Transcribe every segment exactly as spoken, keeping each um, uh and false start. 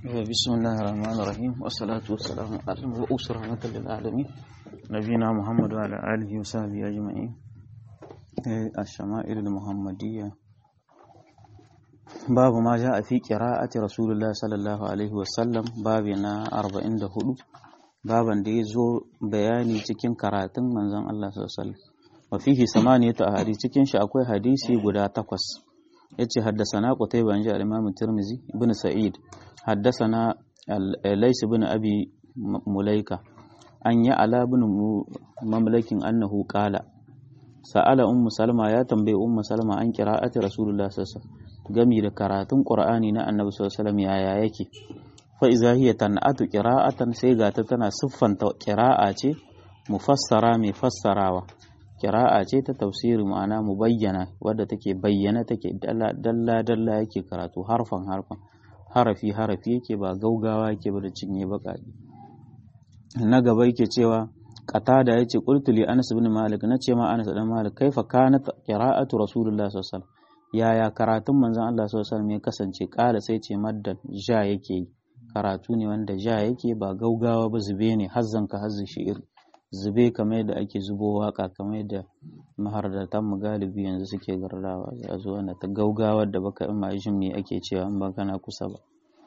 بسم الله الرحمن الرحيم والصلاة والسلام على المبعوث رحمة للعالمين نبينا محمد وعلى آله وصحبه أجمعين. الشمائل المحمدية باب ما جاء في قراءة رسول الله صلى الله عليه وسلم بابنا أربعين دهولو baban da ya zo bayani cikin karatun manzon Allah sallallahu alaihi wasallam wa fihi samaniyatu ahadith cikin shi akwai hadisi guda takwas. yace haddasana Qutayba an ji al-Imam Tirmidhi ibn Sa'id haddasana Lays ibn Abi Mulaika an ya ala ibn Mamlakin annahu qala sa'ala ummu Salma ya tambaye ummu Salma an qira'ati Rasulullah sallallahu alaihi wasallam gami da karatun Qur'ani na Annabi sallallahu alaihi wasallam yaya yake fa iza hiya tan'atu qira'atan sai ga ta tana siffanta qira'a ce mufassara mai fassarawa qira'a ce ta tafsiri ma'ana mubayyana wadda take bayyana take dalla dalla dalla yake karatu harfan harfan harafi harafi yake ba gaugawa yake ba da cinye bakaki na gaba yake cewa qatada yace qultu li Anas ibn Malik nace ma Anas ibn Malik kaifa kanat qira'atu Rasulullah sallallahu alaihi wasallam yaya karatun manzon Allah sallallahu alaihi wasallam ya kasance kala sai ce maddan ja yake yi karatu ne wanda ja yake ba gaugawa ba zube ne hazzan ka hazzi shi'ir zube kamar yadda ake zubo waka kamar yadda mahardatan mu galibi yanzu suke gardawa a zo ana ta gaugawar da baka in ma jin me ake cewa in ba kana kusa ba.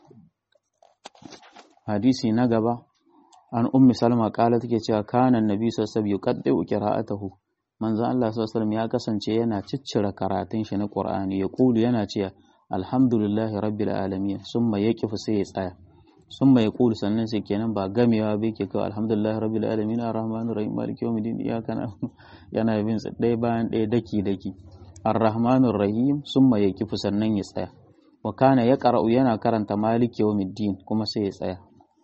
Hadisi na gaba an ummi Salma kala take cewa kana annabi sallallahu alaihi wasallam yuqaddu qira'atahu manzon Allah sallallahu alaihi wasallam ya kasance yana ciccira karatun shi na Qur'ani ya kulu yana cewa alhamdulillahi rabbil alamin summa yaqifu sai ya tsaya summa yaqulu sannan sai kenan ba gamewa bai ke kawai alhamdulillahi rabbil alamin arrahmanir rahim maliki yawmiddin iyyaka na'budu yana bin sa ɗaya bayan ɗaya daki daki arrahmanir rahim summa yaqifu sannan ya tsaya wa kana yaqra'u yana karanta maliki yawmiddin kuma sai ya tsaya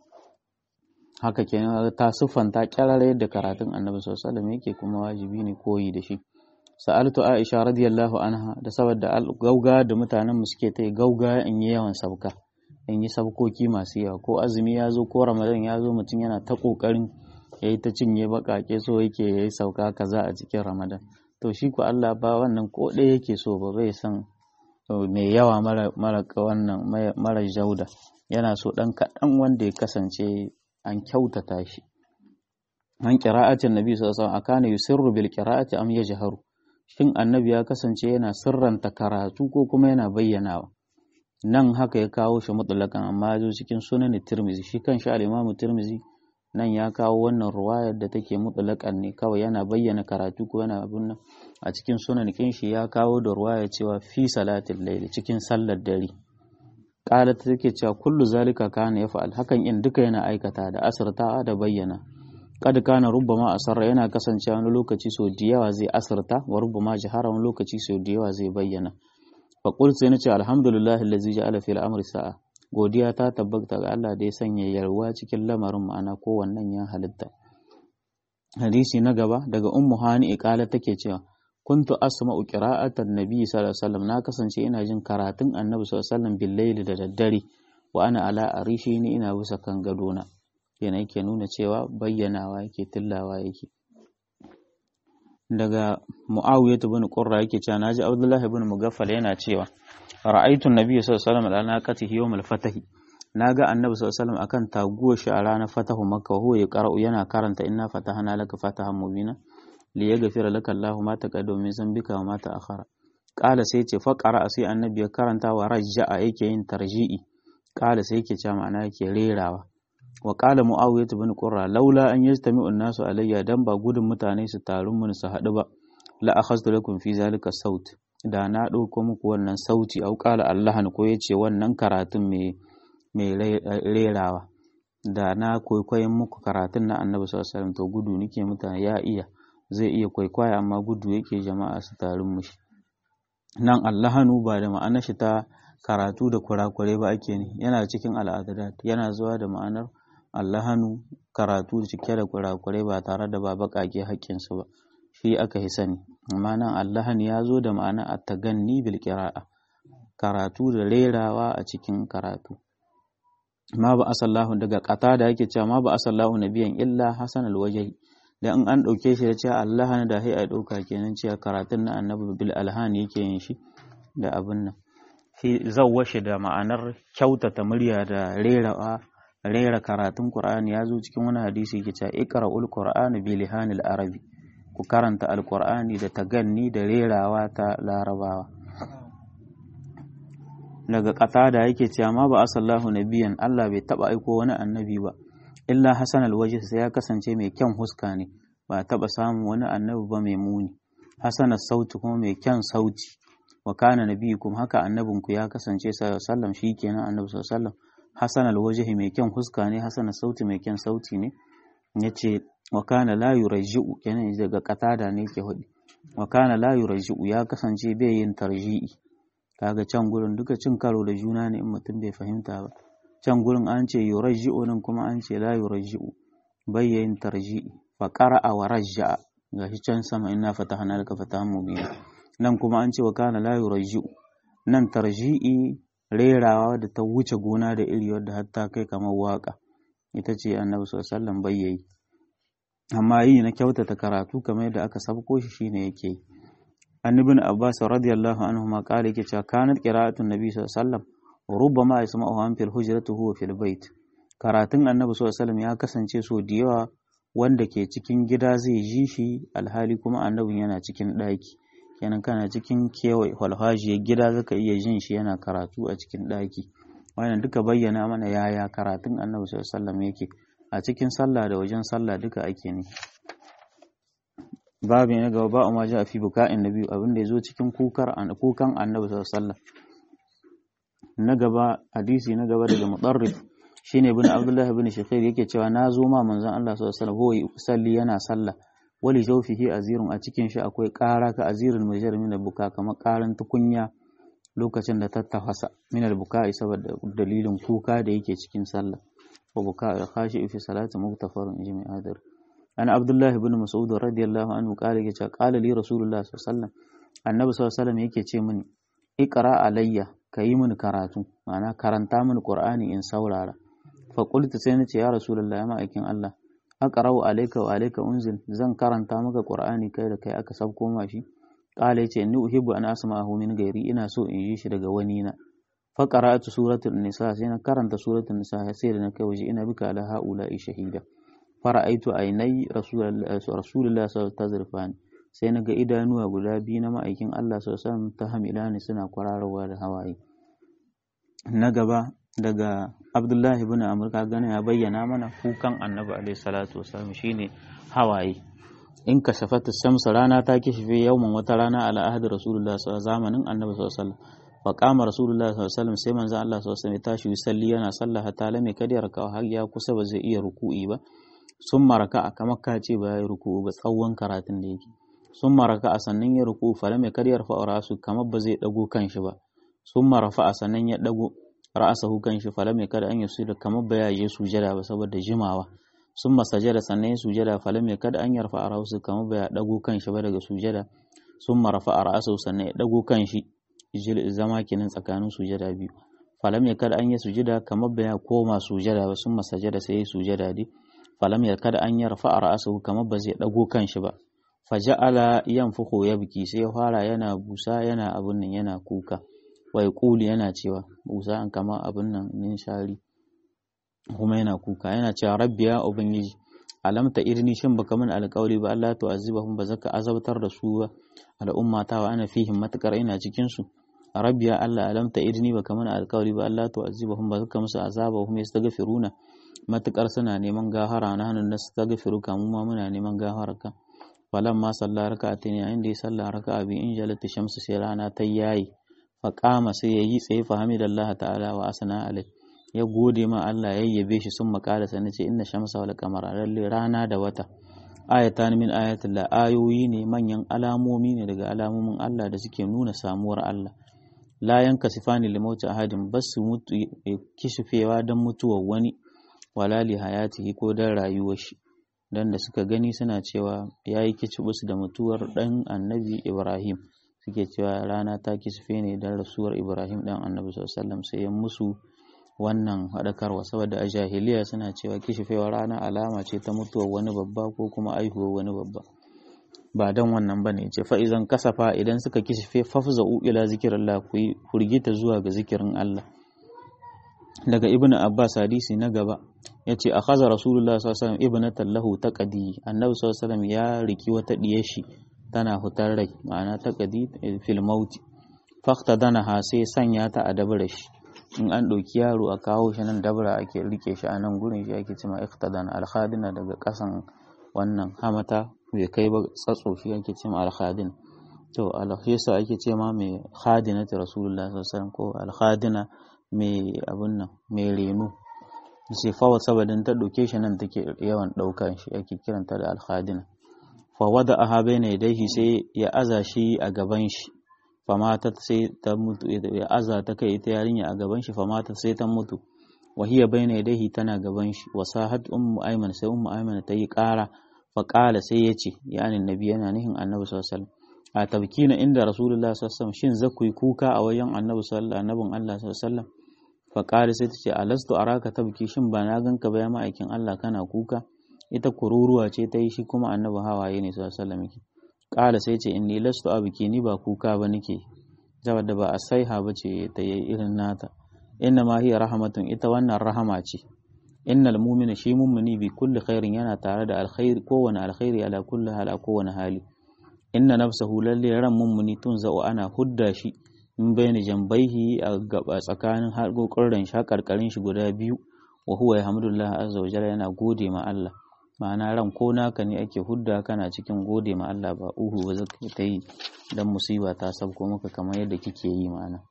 haka kenan ta siffanta kyarare yadda karatun annabi sallallahu alaihi wasallam yake kuma wajibi ne koyi da shi. Sa'altu Aisha radiyallahu anha da saboda gauga da mutanen mu suke ta gauga in yi yawan sabka in yi sabkoki masu yawa ko azumi ya zo ko Ramadan ya zo mutum yana ta kokarin yayi ta cinye bakake so yake yayi sauka kaza a cikin Ramadan to shi ko Allah ba wannan ko ɗaya yake so ba bai san mai yawa mara mara wannan mara jauda yana so dan kaɗan wanda ya kasance an kyautata shi. An qira'atin nabi sallallahu alaihi wasallam akana yusirru bil qira'ati am yajharu shin annabi ya kasance yana sirranta karatu ko kuma yana bayyanawa nan haka ya kawo shi mutlaqan amma ya zo cikin sunan Tirmidhi shi kan shi al-Imam Tirmidhi nan ya kawo wannan ruwayar da take mutlaqan ne kawai yana bayyana karatu ko yana abun nan a cikin sunan kin shi ya kawo da ruwaya cewa fi salatil layl cikin sallar dare qala take cewa kullu zalika kana yaf'al hakan in duka yana aikata da asrta da bayyana kad kana rubbama asarra yana kasancewa wani lokaci so da yawa zai asirta wa rubbama jahara wani lokaci so da yawa zai bayyana fa qul sai nace alhamdulillahi allazi ja'ala fil amri sa'a godiya ta tabbata ga Allah da ya sanya yarwa cikin lamarin ma'ana ko wannan ya halitta. Hadisi na gaba daga ummu hani iqala take cewa kuntu asma'u qira'atan nabi sallallahu alaihi wasallam na kasance ina jin karatun annabi sallallahu alaihi wasallam bil layli da daddare wa ana ala arishi ni ina bisa kan gadona yana yake nuna cewa bayyanawa yake tillawa yake. Daga Muawiyah ibn Qurra yake cewa naji Abdullah ibn Mughaffal yana cewa ra'aytu an-nabiy sallallahu alaihi wasallam ala naqatihi yawm al-fath naga annabi sallallahu alaihi wasallam akan taguwar shi a ranar fatahu makka huwa ya qara'u yana karanta inna fatahna laka fatahan mubina li yaghfira laka Allahu ma taqaddama min dhanbika wa ma ta'akhkhara qala sai ce fa qara'a sai annabi ya karanta wa rajja'a yake yin tarji'i qala sai yake cewa ma'ana yake rerawa wa qala Muawiyah ibn Qurra laula an yajtami'u an-nasu alayya dan ba gudun mutane su tarun mun su haɗu ba la akhadtu lakum fi zalika saut da na dauko muku wannan sauti au qala Allahan ko yace wannan karatun mai mai rerawa da na kwaikwayon muku karatun na Annabi sallallahu alaihi wasallam to gudu nake mutane ya iya zai iya kwaikwaya amma gudu yake jama'a su tarun mushi nan Allahanu ba da ma'anar shi ta karatu da kurakure ba ake ne yana cikin al'adat yana zuwa da ma'anar Allahanu karatu cike da kurakurai ba tare da ba baƙaƙe haƙƙinsu ba shi aka yi sani amma nan Allahan ya zo da ma'ana at-taganni bil qira'a karatu da rerawa a cikin karatu ma ba asallahu daga qata da yake cewa ma ba asallahu nabiyan illa hasan al-wajhi dan in an dauke shi da cewa Allahan da sai a dauka kenan cewa karatun na annabi bil alhan yake yin shi da abin nan shi zawwashi da ma'anar kyautata murya da rera rera karatun Qur'ani ya zo cikin wani hadisi yake cewa iqra'ul qur'ana bi lihanil arabi, ku karanta alqur'ani da taganni da rerawa ta larabawa. Daga qatada yake cewa ma ba asallahu nabiyan, Allah bai taba aiko wani annabi ba illa hasan alwajh, sai ya kasance mai kyan huska ne, ba taba samun wani annabi ba mai muni. Hasan sauti kuma mai kyan sauti. Wa kana nabiyukum, haka annabinku ya kasance sallallahu alaihi wasallam, shikenan annabi sallallahu alaihi wasallam hasan alwajhi mai kyan huska ne, hasan sauti mai kyan sauti ne. Yace wa kana la yurji'u, kenan daga qatada ne yake hudi, wa kana la yurji'u ya kasance bai yin tarji'i. Kaga can gurin duka cin karo da juna ne in mutum bai fahimta ba. Can gurin an ce yurji'u nan kuma an ce la yurji'u, bai yin tarji'i. Fa qara'a wa rajja'a, gashi can sama inna fatahna laka fatahan mubina. Nan kuma an ce wa kana la yurji'u, nan tarji'i rerawa da ta wuce gona da iri wadda har ta kai kamar waka, ita ce annabi sallallahu alaihi wasallam bai yi. Amma yi na kyautata karatu kamar yadda aka sabko shi shine yake yi. An ibn Abbas radiyallahu anhu ma kale yake cewa kanat qira'atun nabi sallallahu alaihi wasallam rubbama yasma'uhu an fil hujrati huwa fil bait. Karatun annabi sallallahu alaihi wasallam ya kasance so da yawa wanda ke cikin gida zai ji shi, alhali kuma annabin yana cikin ɗaki. Kenan kana cikin kewaye walhajiyar gida zaka iya jin shi yana karatu a cikin ɗaki. Wannan duka bayyana mana yaya karatun annabi sallallahu alaihi wasallam yake a cikin sallah da wajen sallah duka ake ne. Babu na gaba ba ma ja fi buka'in nabi, abin da yazo cikin kukar kukan annabi sallallahu alaihi wasallam. Na gaba hadisi na gaba daga Mudarrif shine ibn Abdullah ibn Shakhir yake cewa na zo ma manzon Allah sallallahu alaihi wasallam huwa salli yana sallah, wali jawfihi azirun, a cikin shi akwai ƙara ka azirin majar min buka, kamar ƙaran tukunya lokacin da ta tafasa min buka saboda dalilin kuka da yake cikin sallah. Wa buka al-khashi fi salati muktafarun ijmi adar. Ana Abdullah ibn Mas'ud radiyallahu anhu qala yace qala li Rasulullah sallallahu alaihi wasallam, annabi sallallahu alaihi wasallam yake ce mini iqra alayya, kayi mini karatu, ma'ana karanta mini Qur'ani in saurara. Fa qultu sai nace ya Rasulullah, ya ma'aikin Allah, aqra'u alayka wa alayka unzil, zan karanta maka Qur'ani kai da kai aka sabko ma shi. Qala yace inni uhibbu an asma'ahu min ghairi, ina so in yi shi daga wani na. Fa qara'atu suratul nisa, sai na karanta suratul nisa sai da na kai waje ina bika ala haula'i shahida. Fara'aitu ainai Rasulullah Rasulullah sallallahu alaihi wasallam, sai naga idanuwa guda biyu na ma'aikin Allah sallallahu alaihi wasallam ta hamilani suna kwararowa da hawaye. Na gaba daga Abdullahi ibn Amr, ka gane ya bayyana mana kukan annabi alaihi salatu wasallam shine hawaye. In ka shafata shamsa, rana ta kishife yawman wata rana ala ahdi Rasulullah sallallahu alaihi wasallam, zamanin annabi sallallahu alaihi wasallam. Fa qama Rasulullah sallallahu alaihi wasallam, sai manzo Allah sallallahu alaihi wasallam ya tashi yusalli yana sallah hatta lam yakadi raka'a, har ya kusa ba zai iya ruku'i ba. Sun maraka a kamar ka ce ba ya ruku'u ba, tsawon karatun da yake. Sun maraka a sannan ya ruku'u fa lam yakadi yarfa'u ra'su, kamar ba zai dago kanshi ba. Sun marafa a sannan ya dago ra'asahu kanshi fa lam yakadi an yusida, kamar ba ya je sujada ba saboda jimawa. Sun masajada sannan ya sujada fa lam yakadi an yarfa'a ra'su, kamar ba ya dago kanshi ba daga sujada. Sun marafa a ra'asahu sannan ya dago kanshi, zama kenan tsakanin sujada biyu. Fa lam yakadi an ya sujada, kamar ba ya koma sujada ba. Sun masajada sai ya sujada dai. Falam ya kada an yarfa a ra'asahu, kamar ba zai dago kanshi ba. Faja'ala yanfuhu yabki, sai ya fara yana busa yana abun nan yana kuka. Wa yaqulu, yana cewa busa an kama abun nan nin shari, kuma yana kuka yana cewa rabbi ya ubangiji, alam ta irni, shin baka min alƙawli ba Allah to azibahum, ba zaka azabtar da su ba al'ummata wa ana fihim, matakar ina cikin su. Rabbi ya Allah, alam ta irni, baka min alƙawli ba Allah to azibahum, ba zaka musu azabahum yastaghfiruna, matukar suna neman gafara na hannun da su ta gafiru, kamu ma muna neman gafararka. Falan ma sallah raka'atin, yayin da ya sallah raka'a bi in jalati shamsu, sai rana ta yayi. Fa qama, sai yayi tsaye, fa hamidallahi ta'ala wa asna alai, ya gode ma Allah, ya yabe shi. Sun makala sai nace inna shamsa wal qamara, lalle rana da wata ayatan min ayatillah, ayoyi ne, manyan alamomi ne daga alamomin Allah da suke nuna samuwar Allah. La yankasifani limauti ahadin, basu mutu kishifewa dan mutuwar wani, wala li hayatihi, ko dan rayuwar shi. Dan da suka gani suna cewa yayi kicibus da mutuwar dan annabi Ibrahim, suke cewa rana ta kisfe ne dan rasuwar Ibrahim dan annabi sallallahu alaihi wasallam, sai ya musu wannan hadakarwa, saboda a jahiliya suna cewa kishfewar rana alama ce ta mutuwar wani babba ko kuma aihuwar wani babba. ba dan wannan bane yace fa idan kasafa idan suka kishife fafza'u ila zikrillah ku yi furgita zuwa ga zikirin Allah. Daga ibnu abbas hadisi na gaba yace akhaza rasulullah sallallahu alaihi wasallam ibnatan lahu taqadi annabi sallallahu alaihi wasallam ya riki wata diyar shi tana hutar rai ma'ana taqadi fil maut faqtadanaha sai sanya ta a dabara shi in an ɗauki yaro a kawo shi nan dabara ake rike shi a nan gurin shi ake cewa iqtadana al-khadina daga kasan wannan hamata bai kai ba tsatso shi ake cewa al-khadin to al-khisa ake cewa mai khadinati rasulullah sallallahu alaihi wasallam ko al-khadina mai abun nan mai reno sai fa saboda ta ɗauke shi nan take yawan ɗaukan shi ake kiranta da al-khadina fa wada'aha bayna yadayhi sai ya aza shi a gaban shi famata sai ta mutu ya aza ta kai ita yarinya a gaban shi famata sai ta mutu wa hiya bayna yadayhi tana gaban shi wasahat ummu ayman sai ummu ayman ta yi ƙara fa qala sai yace ya annabi yana nihin annabi sallallahu alaihi wasallam a tabkina inda rasulullah sallallahu alaihi wasallam shin zaku yi kuka a wajen annabi sallallahu annabin Allah sallallahu alaihi wasallam fa qala sai tace alastu araka tabki shin ba na ganka ba ya ma'aikin Allah kana kuka ita kururuwa ce ta yi shi kuma annabi hawaye ne sallallahu alaihi wasallam Ƙala sai ce inni lastu abiki ni ba kuka ba nake saboda ba a saiha ba ce ta yi irin nata inna ma hiya rahmatun ita wannan rahama ce innal mu'mina shi mu'mini bi kulli khairin yana tare da alkhairi kowane alkhairi ala kulli hal kowane hali inna nafsahu lalle ran mu'mini tun za'u ana hudda shi in bayni jambaihi a gaba tsakanin harkokin shakarkarin shi guda biyu wa huwa yahmudullah azza wa jalla yana gode ma Allah ma'ana ran ko naka ne ake hudda kana cikin gode ma Allah ba uhu ba zaka ta yi dan musiba ta sabko maka kamar yadda kike yi ma'ana.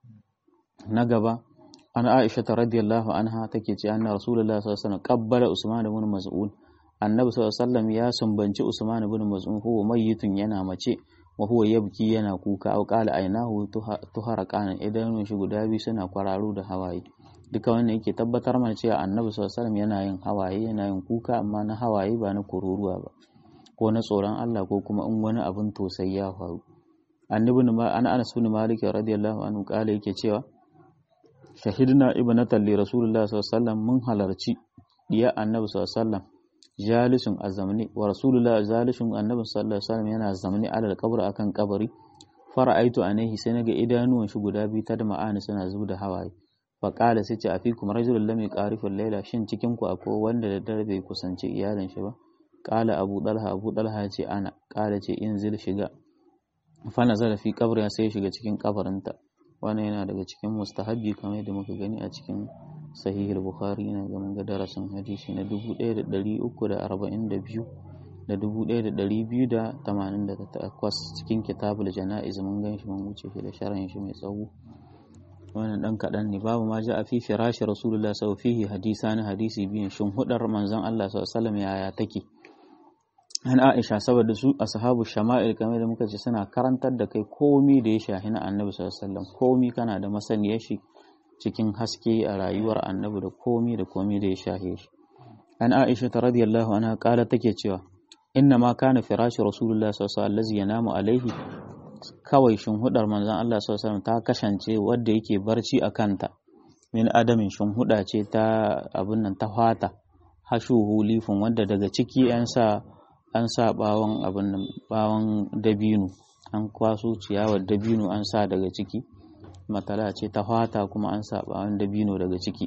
Na gaba an Aisha radiyallahu anha take ce anna Rasulullah sallallahu alaihi wasallam qabbala Usman ibn Mas'ud annabi sallallahu alaihi wasallam ya sumbanci Usman ibn Mas'ud huwa mayyitun yana mace wa huwa yabki yana kuka au qala ainahu tuharaqan idanun shi guda biyu suna kwararo da hawaye duka wannan yake tabbatar mana cewa annabi sallallahu alaihi wasallam yana yin hawaye yana yin kuka amma na hawaye ba na kururuwa ba ko na tsoron Allah ko kuma in wani abin tosai ya faru. Annabi an Anas bin Malik radiyallahu anhu kala yake cewa shahidna ibnatan li rasulullah sallallahu alaihi wasallam mun halarci diya annabi sallallahu alaihi wasallam jalisun azamni wa rasulullah jalisun annabi sallallahu alaihi wasallam yana zamni alal qabr akan kabari fara'aitu anaihi sai naga idanuwan shi guda biyu ta da ma'ani suna zubda hawaye faƙala sai ce a fi kuma rajulun lam yuqariful laila shin cikin ku akwai wanda da dare bai kusanci iyalin shi ba ƙala abu dalha abu dalha ce ana ƙala ce in zil shiga fa nazala fi qabri sai shiga cikin kabarinta wannan yana daga cikin mustahabbi kamar yadda muka gani a cikin sahih al-bukhari yana ga mun ga darasin hadisi na dubu ɗaya da ɗari uku da arba'in da biyu da dubu ɗaya da ɗari biyu da tamanin da takwas cikin kitabul janaiz mun gan shi mun wuce shi da sharhin shi mai tsawo wannan dan kadan ne babu ma ja a fi firashi rasulullah sau fihi hadisa na hadisi biyun shin hudar manzon Allah sallallahu alaihi wasallam yaya take an Aisha saboda su ashabu shama'il kamar da muka ce suna karantar da kai komai da ya shahi na annabi sallallahu alaihi wasallam komai kana da masaniyar shi cikin haske a rayuwar annabi da komai da komai da ya shahe shi an Aisha radiyallahu anha kala take cewa inna ma kana firashi rasulullah sallallahu alaihi wasallam allazi yanamu alaihi kawai shinhudar manzon Allah sallallahu alaihi wasallam ta kasance wadda yake barci a kanta min adamin shinhuda ce ta abun nan ta fata hashuhu lifun wanda daga ciki an sa an sa bawon abun nan bawon dabino an kwaso ciyawar dabino an sa daga ciki matala ce ta fata kuma an sa bawon dabino daga ciki.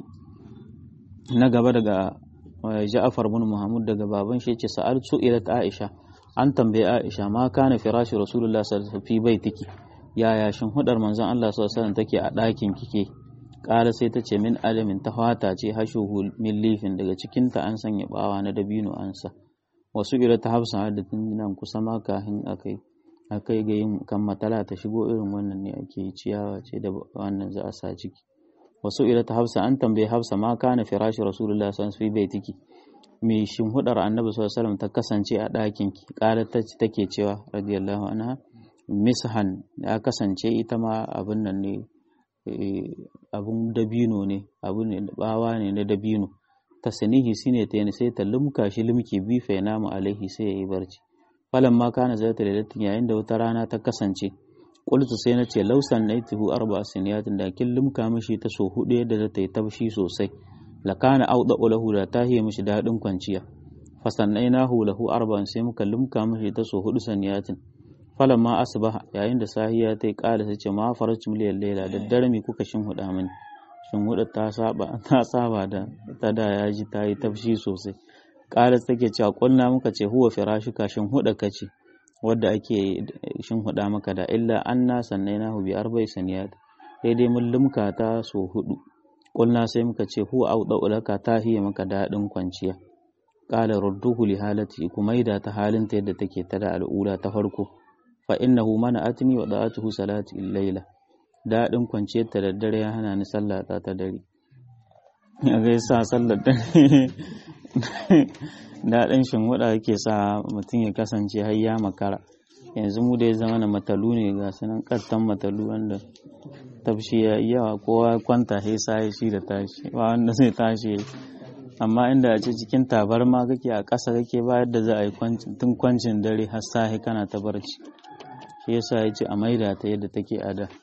Na gaba daga Ja'far bin Muhammad daga baban shi yace sa'altu ila Aisha an tambaye Aisha ma kana firashi rasulullah sallallahu alaihi wasallam fi baitiki yaya shin hudar manzon Allah sallallahu alaihi wasallam take a ɗakin kike ƙara sai ta ce min alamin ta fata ce hashuhu min lifin daga cikin ta an sanya bawa na dabino an sa wasu ira ta hafsa da nan kusa ma kahin akai akai ga yin kan matala ta shigo irin wannan ne ake ciyawa ce da wannan za a sa ciki wasu ira ta hafsa an tambaye hafsa ma kana firashi rasulullah sallallahu alaihi wasallam fi baitiki mai shimhudar annabi sallallahu alaihi wasallam ta kasance a ɗakin ki ƙarar ta take cewa radiyallahu anha mishan ya kasance ita ma abin nan ne abun dabino ne abun ne bawa ne na dabino ta sanihi shine ta yana sai ta lumka shi lumki bi fa namu alaihi sai yayi barci falan ma kana zata lailatin yayin da wata rana ta kasance qultu sai nace lausan naituhu arba'a siniyatin da kin lumka mishi ta so hudu yadda ta yi tabshi sosai lakana auda lahu da tahiye mishi dadin kwanciya fasannainahu lahu arba'an sai muka lumka mishi ta so hudu saniyatin falamma asbaha yayin da sahiya ta kala sai ce ma farajum liyal layla daddare mi kuka shin huda mini shin huda ta saba ta saba da ta da yaji ta yi tafshi sosai kala take cewa kulna muka ce huwa firashuka shin huda kace wadda ake shin huda maka da illa anna sannainahu bi arba'i saniyat sai dai mun lumka ta so hudu kulna sai muka ce huwa audau laka ta hiya maka dadin kwanciya qala rudduhu li halati kuma ida ta halinta yadda take ta da al'ula ta farko fa innahu mana'atni wa da'atuhu salati al-laila dadin kwanciyar ta da dare ya hana ni sallah ta ta dare ya ga yasa sallar dare dadin shinwada yake sa mutum ya kasance har ya makara yanzu mu da ya zama na matalu ne ga sanan kattan matalu wanda tafshi ya yawa kowa kwanta sai sai shi da tashi ba wanda zai tashi amma inda a ce cikin tabarma kake a ƙasa kake ba yadda za a yi tun kwancin dare har sahi kana ta barci shi yasa ya ce a maida ta yadda take a da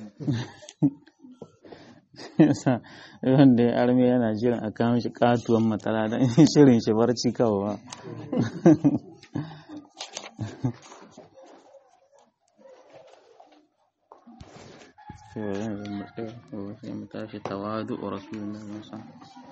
yasa wanda ya arme yana jiran a kawo shi katuwan matala don shirin shi barci kawai ba sai mu tashi tawadu rasulullah